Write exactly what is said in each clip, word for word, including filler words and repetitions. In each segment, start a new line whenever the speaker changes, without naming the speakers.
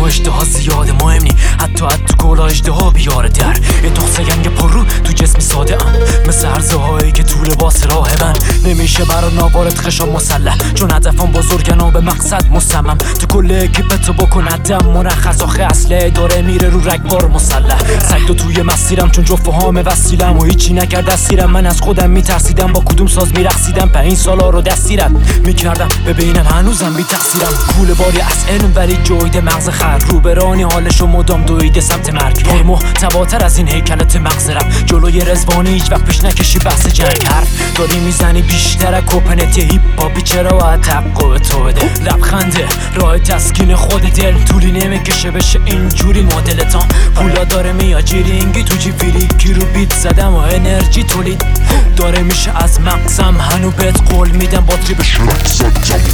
و اشتها زیاده مهم نی، حتی حتی گلا اشتها بیاره در یه تخصه گنگ پر رو تو جسمی ساده ام، مثل عرضه هایی که طول باس راه من نمیشه برا ناوارد خشام مسلح، چون هدفم بزرگن و به مقصد مصمم. تو کل اکیپ تو بکندم مرخص، آخه اصله داره میره رو رگبار مسلح. سگ دو توی مسیرم چون جفت هام وسیلم و هیچی نکرد دستیرم. من از خودم میترسیدم با کدوم ساز میرقصیدم، پنج سالا رو دستیرم میکردم ببینم هنوزم بی تقصیرم. کول باری از علم ولی جویده مغز خر، روبرانی حالشو مدام دویده سمت مرگ. پر محتواتر از این هیکلت مغزرم، جلوی رزوانی هیچ وقت پیش نکشی بحث جنگ. حرف داری میزنی بیشتر از کوپنت هیپ هاپی، چرا باید تقوه تو بده؟ لبخنده راه تسکین خود دل، طولی نمیکشه بشه اینجوری مدلتان. پولا داره میاد جیرینگی تو جی فیلیکی رو بیت زدم و انرژی تولید داره میشه از مغزم. هنو بهت قول میدم باتری به شرک زدم.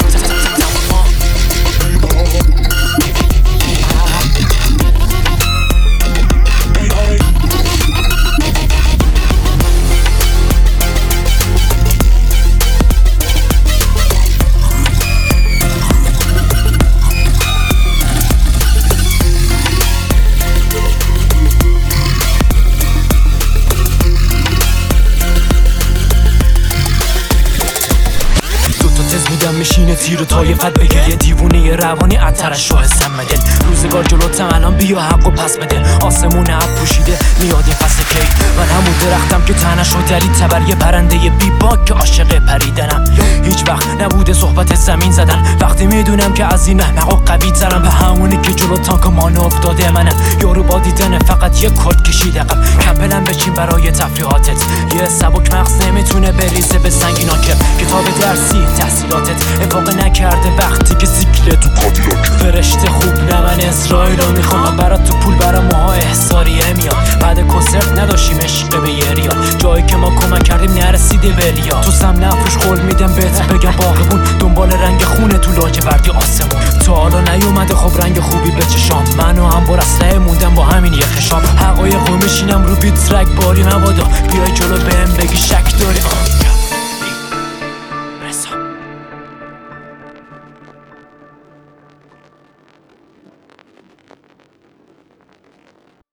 میشینه تیر و طایفت بگه یه دیوونه روانی عطرش رو حسم مدل. روزگار جلوتم الان بیا حق و پس بده، آسمون عب پوشیده میاد این فصل کی. من همون درختم که تنش رو دلید تبر یه پرنده بی باک که عاشق پریدنم. هیچ وقت نبوده صحبت زمین زدن، وقتی میدونم که از این احمقا قوی ترم. به همونی که جلو تانک مانو افتاده منم، یارو با دیدن فقط یه کد کشید عقب. کپلم بچین برای تفریحاتت، یه سبک مغز نمیتونه بریزه به سنگینا که کتاب درسی تحصیلاتت افاق نکرده وقتی که سیکله تو کادیلاک. فرشته خوب نه من اسرائیل رو میخوام، برات تو پول برا ماها احساریه میاد. بعد کنسرت نداشتیم عشق به یه ریال، جایی که ما کمک کردیم نرسیده به ریا. تو سم نفروش قول میدم بهت بگم باغبون، دنبال رنگ خونه تو لاجوردی آسمون. تا حالا نیومده خب رنگ خوبی به چشام، منو هم با اسلحه موندم با همین یه خشام. حقایقو میشینم رو بیت رگ باری مبادا بیای جلو بهم بگی شک داری.